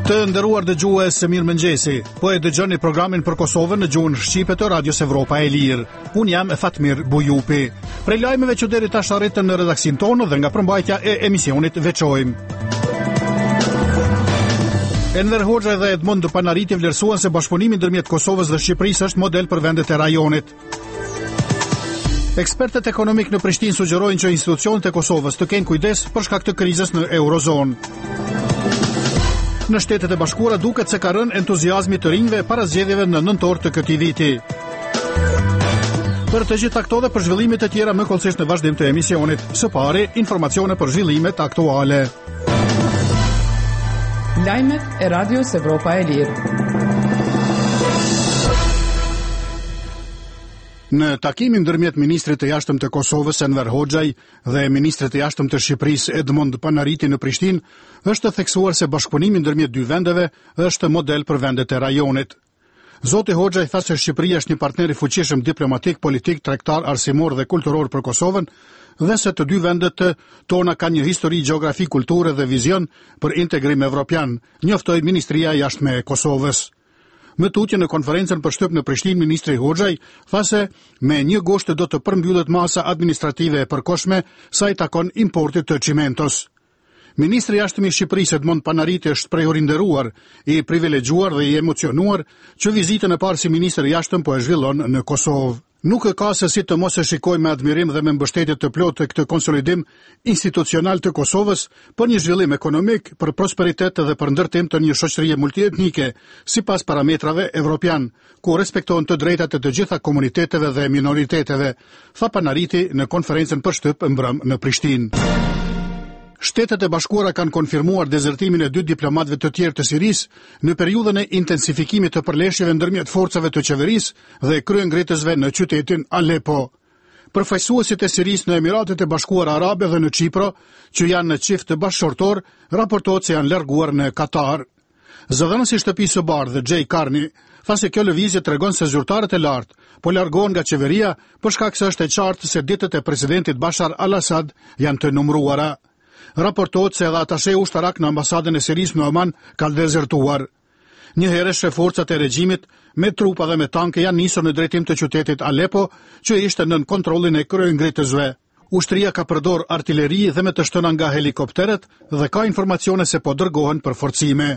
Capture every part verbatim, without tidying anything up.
Të nderuar dëgjues, mirëmëngjesi. Po e dëgjoni programin për Kosovën në gjuhën shqipe të Radios Evropa e Lirë. Unë jam Fatmir Bujupi. Prej lajmeve që deri tash arritën në redaksin tonë dhe nga përmbajtja e emisionit veçojmë. Enver Hoxha dhe Edmond Panariti vlerësuan se bashkëpunimi ndërmjet Kosovës dhe Shqipërisë është model për vendet e rajonit. Ekspertët ekonomik në Prishtinë sugjerojnë që institucionet e Kosovës të kenë kujdes për shkak të krizës në eurozonë. Në Shtetet e Bashkuara duket se ka rënë entuziazmi të rinjve para zgjedhjeve në nëntor të këtij viti. Për të gjitha këto dhe për zhvillimet e tjera më kollësisht në vazhdim të emisionit. Së pari, informacione për zhvillimet aktuale. Lajmet e Radios Evropa e Lirë. Në takimin ndërmjet ministrit të jashtëm të Kosovës Enver Hoxhaj dhe ministrit të jashtëm të Shqipërisë Edmond Panariti në Prishtinë, është theksuar se bashkëpunimi ndërmjet dy vendeve është model për vendet e rajonit. Zoti Hoxhaj tha se Shqipëria është një partner i fuqishëm diplomatik, politik, tregtar, arsimor dhe kulturor për Kosovën dhe se të dy vendet tona kanë një histori, gjeografi, kulture dhe vizion për integrim evropian, njoftoi Ministria e Jashtme e Kosovës. Më tutje në konferencën për shtyp në Prishtinë, ministri Hoxhaj tha se me një gosht do të përmbyllet masa administrative e përkohshme sa i takon importit të çimentos. Ministri i Jashtëm i Shqipërisë Edmond Panariti është prej rinderuar, i privilegjuar dhe i emocionuar që vizitën e parë si ministër i jashtëm po e zhvillon në Kosovë. Nuk e ka se si të mos e shikoj me admirim dhe me mbështetje të plotë këtë konsolidim institucional të Kosovës për një zhvillim ekonomik, për prosperitet dhe për ndërtim të një shoqërie multietnike, sipas parametrave evropian, ku respektohen të drejtat e të gjitha komuniteteve dhe minoriteteve, tha Panariti në konferencën për shtyp mbrëm në Prishtinë. Shtetet e Bashkuara kanë konfirmuar dezertimin e dy diplomatëve të tjerë të Sirisë në periudhën e intensifikimit të përleshjeve ndërmjet forcave të qeverisë dhe kryengritësve në qytetin Aleppo. Përfaqësuesit e Sirisë në Emiratet e Bashkuara Arabe dhe në Çipro, që janë në çift të bashkëshortor, raportohet se janë larguar në Katar. Zëdhënësi i Shtëpisë së Bardhë, Jay Carney, tha se kjo lëvizje tregon se zyrtarët e lartë po largohen nga qeveria për shkak se është e qartë se ditët e presidentit Bashar al-Assad janë të numëruara. Raportohet se edhe atashe ushtarak në ambasadën e Sirisë në Oman ka dezertuar. Njëherëshe forcat e regjimit me trupa dhe me tanke janë nisur në drejtim të qytetit Aleppo, që ishte nën kontrollin e kryengritësve. Ushtria ka përdor artilleri dhe me të shtëna nga helikopteret dhe ka informacione se po dërgohen për forcime.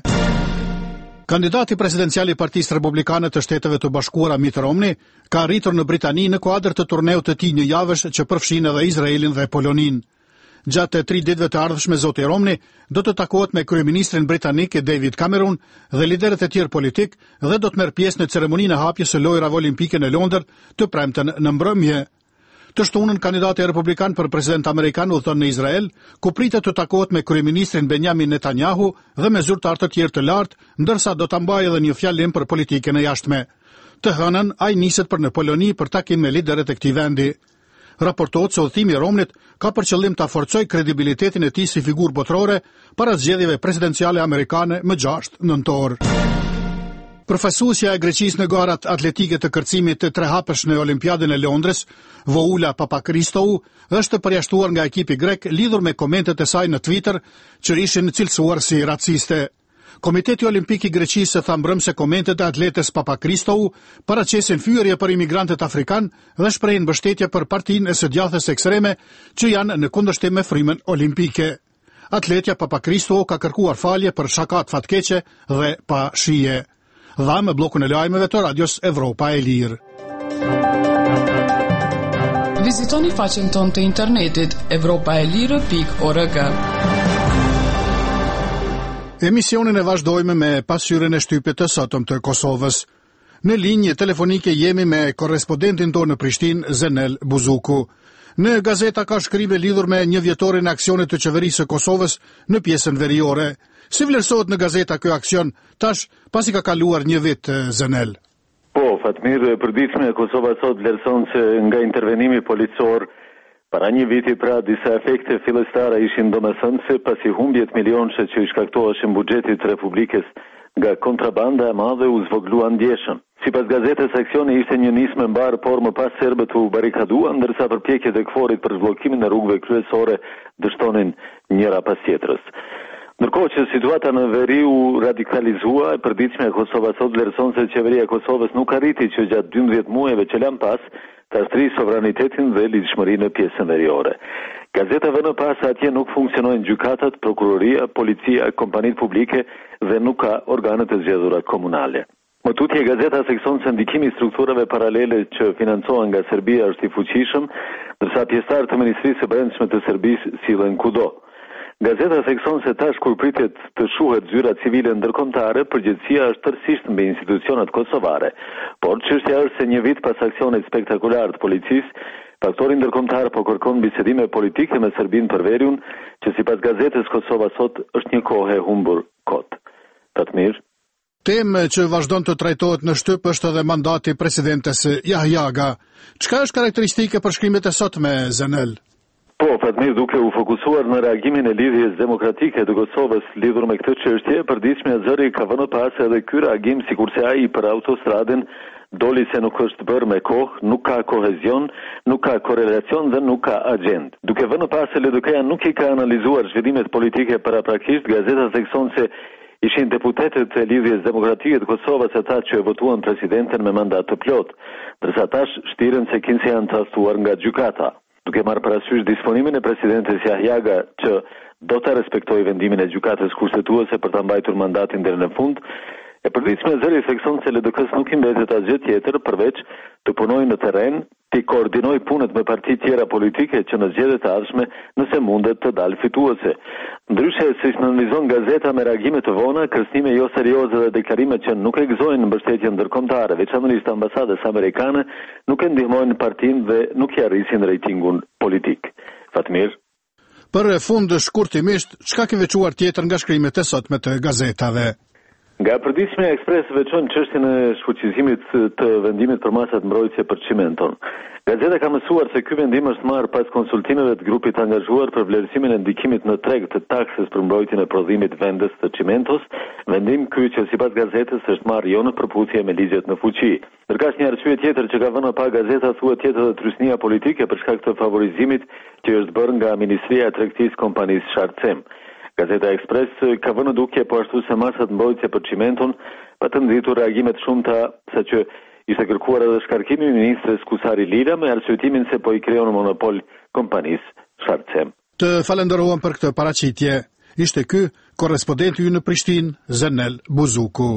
Kandidati presidencial i Partisë Republikane të Shteteve të Bashkuara Mitt Romney ka arritur në Britani në kuadër të turneut të tij një javësh që përfshin edhe Izraelin dhe Poloninë. Gjatë tri ditëve të ardhshme zoti Romney do të takohet me kryeministrin britanik David Cameron dhe liderët e tjerë politik dhe do të merr pjesë në ceremoninë e hapjes së lojrave olimpike në Londër të premten në mbrëmje. Të shtunën kandidati republikan për president amerikan udhëton në Izrael, ku pritet të takohet me kryeministrin Benjamin Netanyahu dhe me zyrtar të tjerë të lartë, ndërsa do ta mbajë edhe një fjalim për politikën e jashtme. Të hënën ai niset për në Poloni për takim me liderët e këtij vendi. Raportohet se udhëtimi i Romnit ka për qëllim ta forcojë kredibilitetin e tij si figurë botërore para zgjedhjeve presidenciale amerikane më gjashtë nëntor. Përfaqësuesja e Greqisë në garat atletike të kërcimit të trehapësh në Olimpiadën e Londrës, Voula Papakristou, është përjashtuar nga ekipi grek lidhur me komentet e saj në Twitter që ishin cilësuar si raciste. Komiteti Olimpik i Greqisë tha mbrëm se komentet e atletes Papakristou paraqesin fyerje për imigrantët afrikan dhe shprehin mbështetje për partinë e së djathës ekstreme që janë në kundërshtim me frymën olimpike. Atletja Papakristou ka kërkuar falje për shakat fatkeqe dhe pa shije. Dha me bllokun e lajmeve të Radios Evropa e Lirë. Vizitoni faqen tonë të internetit evropa e lirë pikë org. Emisionin e vazhdojmë me pasqyrën e shtypit të sotëm të Kosovës. Në linjë telefonike jemi me korrespondentin tonë në Prishtinë, Zenel Buzuku. Në gazeta ka shkribe lidhur me një vjetorin e aksionit të qeverisë së Kosovës në pjesën veriore. Si vlerësohet në gazeta ky aksion tash pasi ka kaluar një vit, Zenel? Po, Fatmir, përditshme e Kosova sot vlerëson se nga intervenimi policor para një viti pra disa efekte fillestare ishin domethënëse pasi humbjet milionëshe që i shkaktoheshin buxhetit të Republikës nga kontrabanda e madhe u zvoglua ndjeshëm. Sipas gazetës, aksioni ishte një nismë e mbar, por më pas serbët u barikaduan, ndërsa përpjekjet e KFOR-it për zhbllokimin e rrugëve kryesore dështonin njëra pas tjetrës. Ndërkohë që situata në veri u radikalizua, e përditshme e Kosovës sot vlerëson se qeveria e Kosovës nuk arriti që gjatë dymbëdhjetë muajve që lanë pas të ashtrisë sovranitetin dhe lidhshmërinë në pjesën veriore. Gazeta vënë pas se atje nuk funksionojnë gjykatat, prokuroria, policia, kompanitë publike dhe nuk ka organe të zgjedhura komunale. Më tutje, gazeta thekson se ndikimi i strukturave paralele që financohen nga Serbia është i fuqishëm, ndërsa pjesëtarë të Ministrisë së Brendshme të Serbisë sillen kudo. Gazeta thekson se tash kur pritet të shuhet zyra civile ndërkombëtare, përgjegjësia është tërësisht mbi institucionet kosovare. Por çështja është se një vit pas aksionit spektakular të policisë, faktori ndërkombëtar po kërkon bisedime politike me Serbinë për veriun, që sipas gazetës Kosova Sot është një kohë e humbur kot. Tatmir. Temë që vazhdon të trajtohet në shtyp është edhe mandati presidentes Jahjaga. Çka është karakteristike për shkrimet e sotme, Zenel? Po, Fatmir, duke u fokusuar në reagimin e lidhjes demokratike të Kosovës lidhur me këtë çështje, përditshmja zëri ka vënë pas edhe ky reagim sikurse ai për autostradën doli se nuk është bërë me kohë, nuk ka kohezion, nuk ka korelacion dhe nuk ka agjend. Duke vënë pas se L D K-ja nuk i ka analizuar zhvillimet politike paraprakisht, gazeta thekson se ishin deputetët e lidhjes demokratike të Kosovës ata që e votuan presidenten me mandat të plot, ndërsa tash shtiren se kinse janë trastuar nga gjykata. Duke marrë parasysh disponimin e presidentes Jahjaga që do të respektojë vendimin e gjykatës kushtetuese për ta mbajtur mandatin deri në fund, e përditshme zëri thekson se L D K-s nuk i mbetet asgjë tjetër përveç të punojë në terren, të koordinojë punët me parti tjera politike që në zgjedhjet e ardhshme nëse mundet të dalë fituese. Ndryshe, siç analizon gazeta me reagime të vona, kërcënime jo serioze dhe deklarime që nuk e gëzojnë mbështetjen ndërkombëtare, veçanërisht ambasadës amerikane, nuk e ndihmojnë partinë dhe nuk i arrisin rejtingun politik. Fatmir. Për fund shkurtimisht, çka ke veçuar tjetër nga shkrimet e sotme të gazetave? Nga përditshmja e Ekspres veçon çështjen e shfuqizimit të vendimit për masat mbrojtëse për çimenton. Gazeta ka mësuar se ky vendim është marrë pas konsultimeve të grupit angazhuar për vlerësimin e ndikimit në treg të taksës për mbrojtjen e prodhimit vendes të çimentos, vendim ky që sipas gazetës është marrë jo në përputhje me ligjet në fuqi. Ndërkësh një arsye tjetër që ka vënë pa gazeta thuhet tjetër edhe trysnia politike për shkak të favorizimit që është bërë nga Ministria e Tregtisë kompanisë Sharcem. Gazeta Ekspres ka vënë dukje po ashtu se masat mbrojtëse për çimenton pa të nditur reagime të shumta, saqë ishte kërkuar edhe shkarkimi i ministres Kusari Lira me arsyetimin se po i krijon monopol kompanisë Sharcem. Të falenderojmë për këtë paraqitje. Ishte ky korrespondenti ynë në Prishtinë, Zenel Buzuku.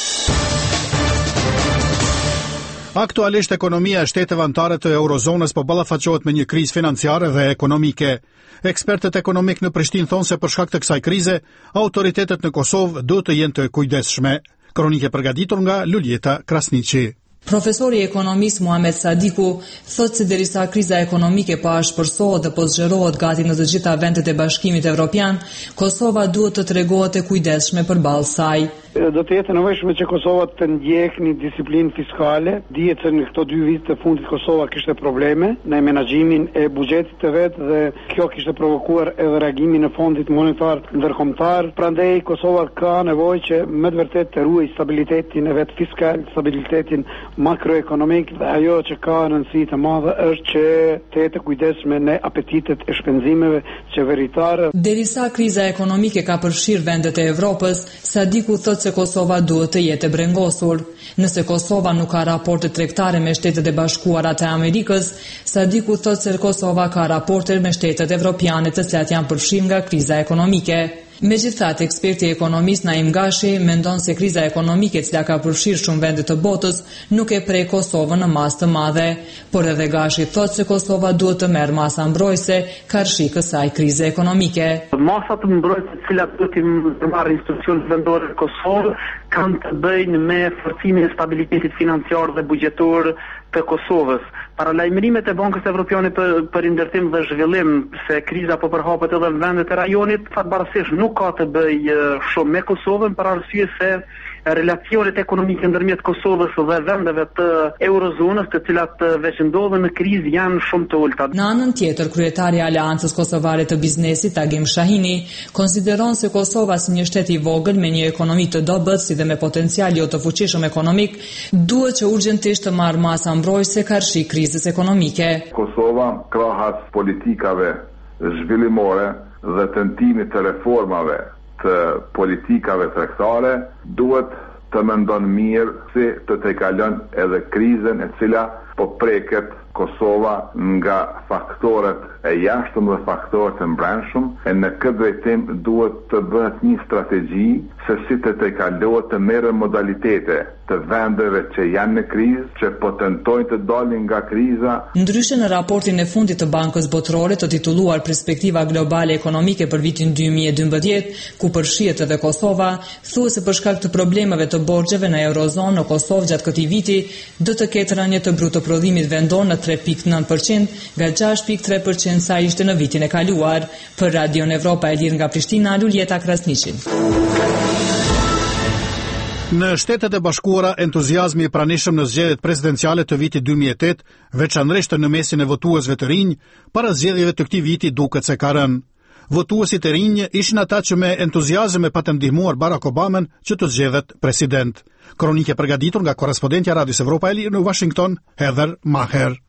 Aktualisht ekonomia e shteteve anëtare të eurozonës po ballafaqohet me një krizë financiare dhe ekonomike. Ekspertët ekonomik në Prishtinë thonë se për shkak të kësaj krize, autoritetet në Kosovë duhet të jenë të kujdesshme. Kronike përgatitur nga Luljeta Krasniqi. Profesori ekonomist Muhamet Sadiku thotë se derisa kriza ekonomike po ashpërsohet dhe po zgjerohet gati në të gjitha vendet e Bashkimit Evropian, Kosova duhet të tregohet e kujdesshme përballë saj. Do të jetë nevojshme që Kosova të ndjek një disiplinë fiskale. Dihet se në këto dy vite të fundit Kosova kishte probleme në menaxhimin e buxhetit të vet dhe kjo kishte provokuar edhe reagimin e Fondit Monetar Ndërkombëtar. Prandaj Kosova ka nevojë që me të vërtetë të ruajë stabilitetin e vet fiskal, stabilitetin makroekonomik dhe ajo që ka rëndësi të madhe është që të jetë kujdesshme në apetitet e shpenzimeve qeveritare. Derisa kriza ekonomike ka përfshirë vendet e Evropës, Sadiku thotë se Kosova duhet të jetë brengosur. Nëse Kosova nuk ka raporte tregtare me Shtetet e Bashkuara të Amerikës, Sadiku thotë se Kosova ka raporte me shtetet evropiane të cilat janë përfshirë nga kriza ekonomike. Megjithatë, eksperti ekonomist Naim Gashi mendon se kriza ekonomike e cila ka përfshirë shumë vende të botës nuk e prek Kosovën në masë të madhe, por edhe Gashi thotë se Kosova duhet të merr masa mbrojtëse karshi kësaj krize ekonomike. Masat mbrojtëse të cilat duhet të marrë institucionet vendore të Kosovës kanë të bëjnë me forcimin e stabilitetit financiar dhe buxhetor të Kosovës. Paralajmërimet e Bankës Evropiane për, për ndërtim dhe zhvillim se kriza po përhapet edhe në vendet e rajonit, fatbarësisht nuk ka të bëjë shumë me Kosovën për arsye se relacionet ekonomike ndërmjet Kosovës dhe vendeve të eurozonës, të cilat veç ndodhen në krizë, janë shumë të ulta. Në anën tjetër, kryetari i Aleancës Kosovare të Biznesit, Agim Shahini, konsideron se Kosova si një shtet i vogël me një ekonomi të dobët, si dhe me potencial jo të fuqishëm ekonomik, duhet që urgjentisht të marrë masa mbrojtëse karshi krizës ekonomike. Kosova krahas politikave zhvillimore dhe tentimit të reformave të politikave tregtare duhet të mendon mirë si të te kalon edhe krizën e cila po preket Kosova nga faktorët e jashtëm dhe faktorët e brendshëm, e në këtë drejtim duhet të bëhet një strategji se si të te kalohet të merren modalitete të vendeve që janë në krizë, që po tentojnë të dalin nga kriza. Ndryshe në raportin e fundit të Bankës Botërore të titulluar Perspektiva globale ekonomike për vitin dy mijë e dymbëdhjetë, ku përfshihet edhe Kosova, thuhet se për shkak të problemeve të borxheve në Eurozonë në Kosovë gjatë këtij viti, do të ketë rënje të brutoprodhimit vendor në tre pikë nëntë përqind nga gjashtë pikë tre përqind sa ishte në vitin e kaluar. Për Radion Evropa e Lirë nga Prishtina, Luljeta Krasniqi. Në Shtetet e Bashkuara, entuziazmi i pranishëm në zgjedhjet presidenciale të vitit dy mijë e tetë, veçanërisht në mesin e votuesve të rinj, para zgjedhjeve të këtij viti duket se ka rënë. Votuesit e rinj ishin ata që me entuziazëm e patën ndihmuar Barack Obamen që të zgjedhet president. Kronike përgatitur nga korrespondentja e Radios Evropa e Lirë në Washington, Heather Maher.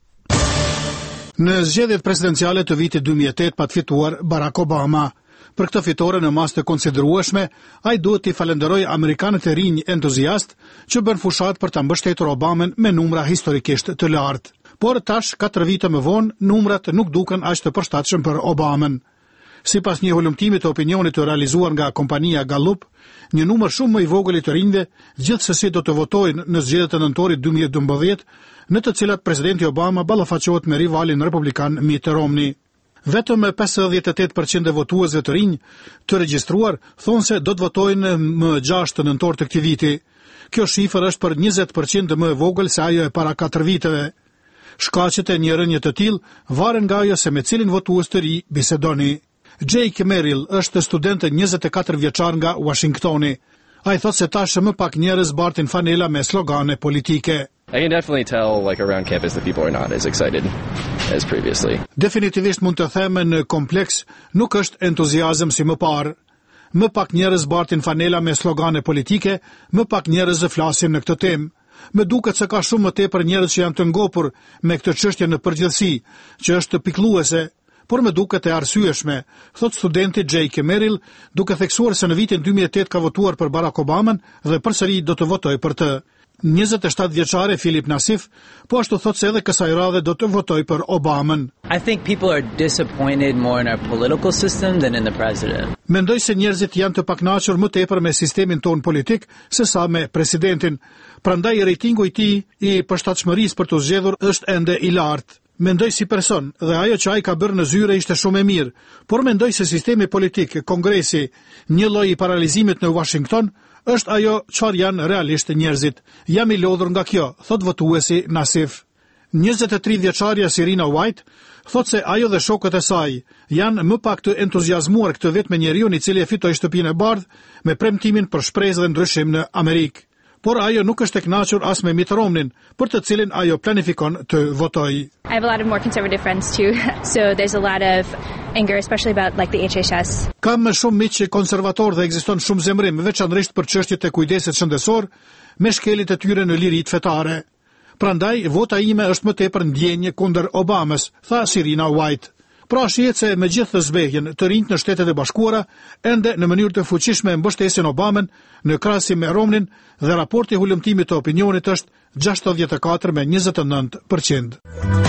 Në zgjedhjet presidenciale të vitit dy mijë e tetë pat fituar Barack Obama. Për këtë fitore në masë të konsiderueshme, ai duhet t'i falenderoj amerikanët e rinj entuziast që bën fushat për ta mbështetur Obamen me numra historikisht të lartë. Por tash, katër vite më vonë, numrat nuk duken aq të përshtatshëm për Obamen. Sipas një hulumtimi të opinionit të realizuar nga kompania Gallup, një numër shumë më i vogël i të rinjve gjithsesi do të votojnë në zgjedhjet e nëntorit dy mijë e dymbëdhjetë, në të cilat presidenti Obama ballafaqohet me rivalin republikan Mitt Romney. Vetëm pesëdhjetë e tetë përqind e votuesve të rinj të regjistruar thonë se do të votojnë më gjashtë nëntor të këtij viti. Kjo shifër është për njëzet përqind më e vogël se ajo e para katër viteve. Shkaqet e një rënje të tillë varen nga ajo se me cilin votues të ri bisedoni. Jake Merrill është student e njëzet e katër vjeçar nga Washingtoni. Ai thotë se tash më pak njerëz bartin fanela me slogane politike. I can definitely tell, like, around campus that people are not as excited as previously. Definitivist mund të them në kompleks nuk është entuziazëm si më parë. Më pak njerëz bartin fanela me slogane politike, më pak njerëz flasin në këtë temë. Më duket se ka shumë më tepër njerëz që janë të ngopur me këtë çështje në përgjithësi, që është pikëlluese, por më duket e arsyeshme, thot studenti Jake Merrill, duke theksuar se në vitin dy mijë e tetë ka votuar për Barack Obamen dhe përsëri do të votojë për të. njëzet e shtatë vjeçare Philip Nassif, po ashtu thot se edhe kësaj radhe do të votoj për Obamen. I think people are disappointed more in our political system than in the president. Mendoj se njerëzit janë të pakënaqur më tepër me sistemin ton politik se sa me presidentin. Prandaj rejtingu i tij i përshtatshmërisë për të zgjedhur është ende i lartë. Mendoj si person dhe ajo që ai ka bërë në zyre ishte shumë e mirë, por mendoj se sistemi politik, kongresi, një lloj i paralizimit në Washington është ajo çfarë janë realisht njerëzit. Jam i lodhur nga kjo, thot votuesi Nassif. njëzet e tre vjeçarja Sirina White thot se ajo dhe shokët e saj janë më pak të entuziazmuar këtë vit me njeriun i cili e fitoi shtëpinë e bardhë me premtimin për shpresë dhe ndryshim në Amerikë. Por ajo nuk është e kënaqur as me Mitt Romney, për të cilin ajo planifikon të votojë. I have a lot of more conservative friends too, so there's a lot of anger, especially about like the H H S. Kam më shumë miq konservator dhe ekziston shumë zemrim, veçanërisht për çështjet e kujdesit shëndetësor, me shkelit e tyre në liritë fetare. Prandaj vota ime është më tepër ndjenjë kundër Obamës, tha Sirina White. Pra shihet se me gjithë të zbehjen të rinjt në Shtetet e Bashkuara ende në mënyrë të fuqishme mbështesin Obamen në krahasim me Romnin dhe raporti i hulumtimit të opinionit është gjashtëdhjetë e katër me njëzet e nëntë përqind.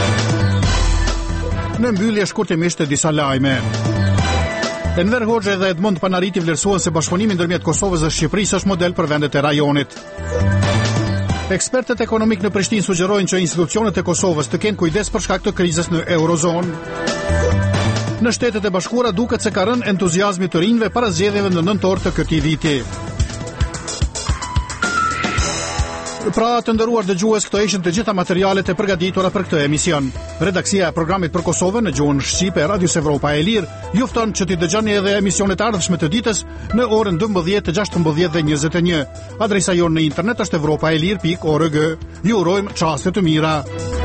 Në mbyllje shkurtimisht disa lajme. Enver Hoxha dhe Edmond Panariti vlerësuan se bashkëpunimi ndërmjet Kosovës dhe Shqipërisë është model për vendet e rajonit. Ekspertët ekonomik në Prishtinë sugjerojnë që institucionet e Kosovës të kenë kujdes për shkak të krizës në Eurozonë. Në Shtetet e Bashkuara duket se ka rënë entuziazmi të rinjve para zgjedhjeve në nëntor të këtij viti. Pra, të nderuar dëgjues, këto ishin të gjitha materialet e përgatitura për këtë emision. Redaksia e programit për Kosovën në gjuhën shqipe e Radios Evropa e Lirë ju fton që t'i dëgjoni edhe emisionet e ardhshme të ditës në orën dymbëdhjetë, gjashtëmbëdhjetë dhe njëzet e një. Adresa jonë në internet është evropaelir pikë org. Ju urojmë çaste të mira.